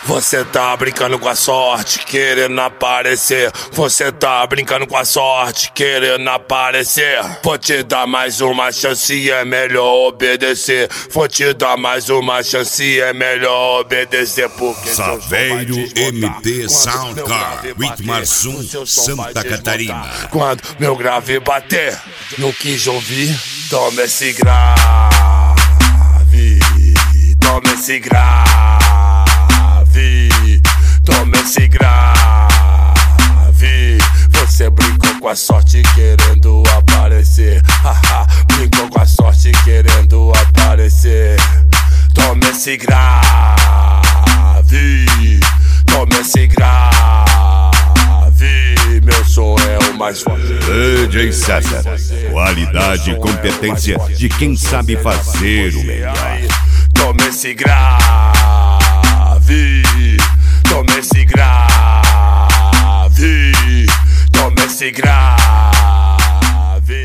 Você tá brincando com a sorte, querendo aparecer. Você tá brincando com a sorte, querendo aparecer. Vou te dar mais uma chance, é melhor obedecer. Vou te dar mais uma chance, é melhor obedecer. Porque Saveiro MP Soundcar, Whitmarsum, Santa Catarina. Quando meu grave bater, não quis ouvir. Toma esse grave, toma esse grave, toma esse grave. Você brincou com a sorte querendo aparecer. Haha, brincou com a sorte querendo aparecer. Toma esse grave, toma esse grave. Meu som é o mais forte. DJ César, qualidade e competência de quem sabe fazer o melhor. Toma esse grave, toma esse grave, toma esse grave.